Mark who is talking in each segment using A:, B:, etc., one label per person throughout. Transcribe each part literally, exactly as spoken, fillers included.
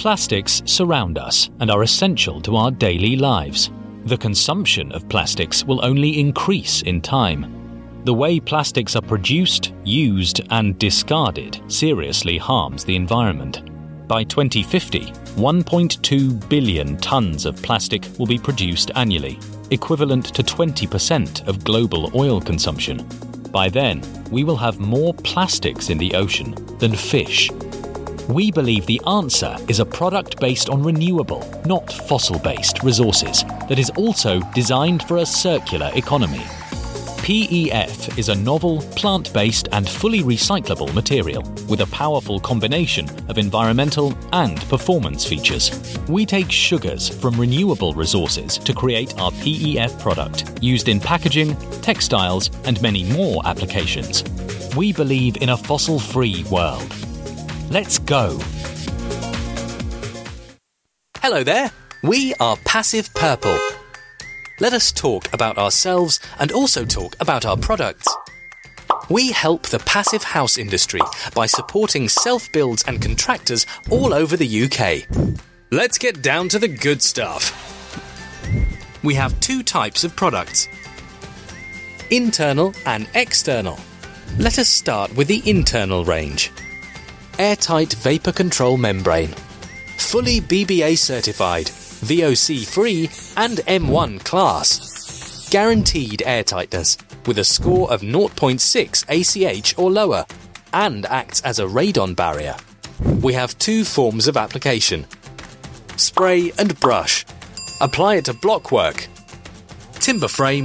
A: Plastics surround us and are essential to our daily lives. The consumption of plastics will only increase in time. The way plastics are produced, used, and discarded seriously harms the environment. By twenty fifty, one point two billion tons of plastic will be produced annually, equivalent to twenty percent of global oil consumption. By then, we will have more plastics in the ocean than fish. We believe the answer is a product based on renewable, not fossil-based resources that is also designed for a circular economy. P E F is a novel, plant-based and fully recyclable material with a powerful combination of environmental and performance features. We take sugars from renewable resources to create our P E F product, used in packaging, textiles and many more applications. We believe in a fossil-free world. Let's go!
B: Hello there, we are Passive Purple. Let us talk about ourselves and also talk about our products. We help the passive house industry by supporting self-builds and contractors all over the U K. Let's get down to the good stuff. We have two types of products: internal and external. Let us start with the internal range. Airtight vapor control membrane. Fully B B A certified, V O C free and M one class. Guaranteed airtightness with a score of zero point six A C H or lower and acts as a radon barrier. We have two forms of application: spray and brush. Apply it to blockwork, timber frame,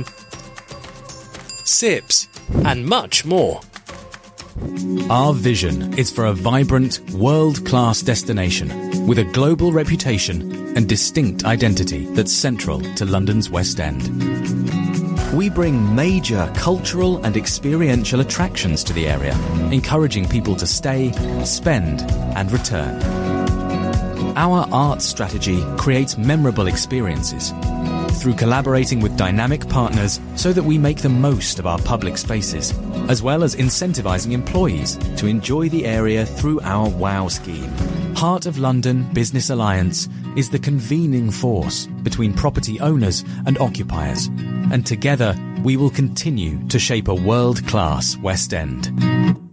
B: S I Ps and much more.
C: Our vision is for a vibrant, world-class destination with a global reputation and distinct identity that's central to London's West End. We bring major cultural and experiential attractions to the area, encouraging people to stay, spend, and return. Our arts strategy creates memorable experiences through collaborating with dynamic partners so that we make the most of our public spaces, as well as incentivising employees to enjoy the area through our WOW scheme. Heart of London Business Alliance is the convening force between property owners and occupiers, and together we will continue to shape a world-class West End.